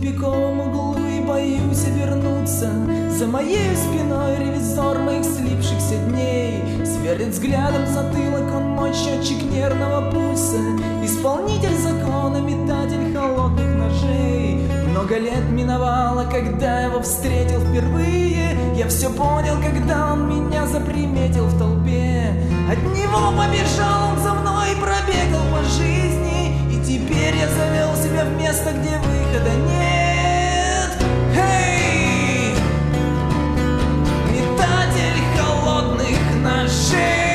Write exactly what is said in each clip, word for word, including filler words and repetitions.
тупиковом углу и боюсь обернуться. За моей спиной ревизор моих слипшихся дней сверлит взглядом затылок, он мой счетчик нервного пульса, исполнитель закона, метатель холодных ножей. Много лет миновало, когда его встретил впервые. Я все понял, когда он меня заприметил в толпе. От него побежал он за мной и пробегал по жизни. И теперь я завел себя в место, где выхода нет. Эй! Метатель холодных ножей.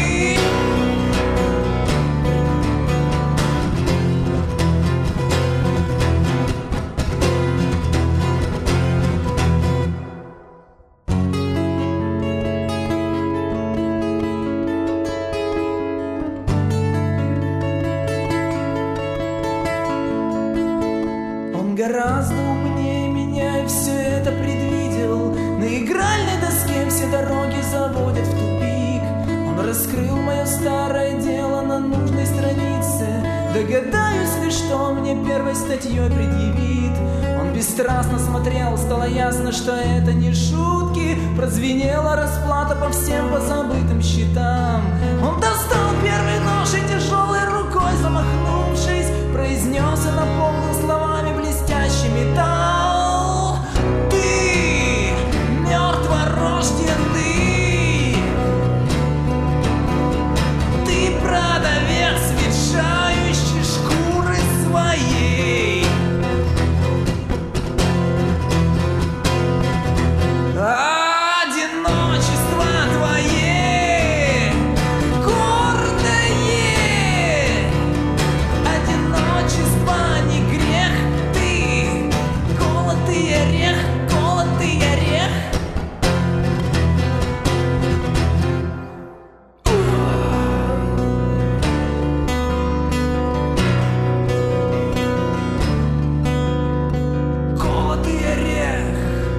Гораздо умнее меня и все это предвидел. На игральной доске все дороги заводят в тупик. Он раскрыл мое старое дело на нужной странице. Догадаюсь ли, что мне первой статьей предъявит. Он бесстрастно смотрел, стало ясно, что это не шутки. Прозвенела расплата по всем позабытым счетам. Он достал первый нож и тяжелой рукой, замахнувшись, произнес и наполнил словами блестящий металл. Ты мертворожденный, ты продавец, ветшающий шкуры своей. Одиночество твое гордое, одиночество не грех, ты колотый орех, колотый орех. Колотый орех.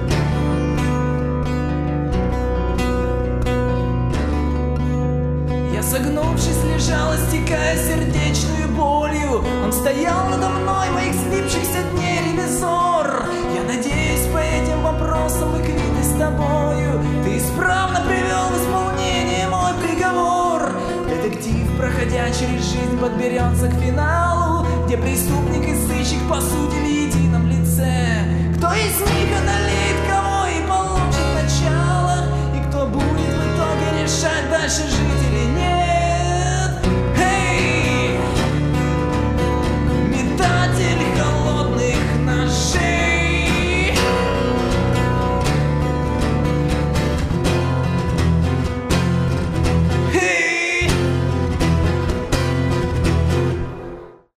Я, согнувшись, лежал, истекая сердечную болью. Он стоял надо мной, моих слипшихся дней ревизор. Я надеюсь, по этим вопросам мы квиты с тобою. Ты исправно привел в исполнение мой приговор. Детектив, проходя через жизнь, подберется к финалу, где преступник и сыщик по сути в едином лице. Кто из них одолеет кого и получит начало, и кто будет в итоге решать, дальше жить или нет. Эй! Метатель холодных ножей.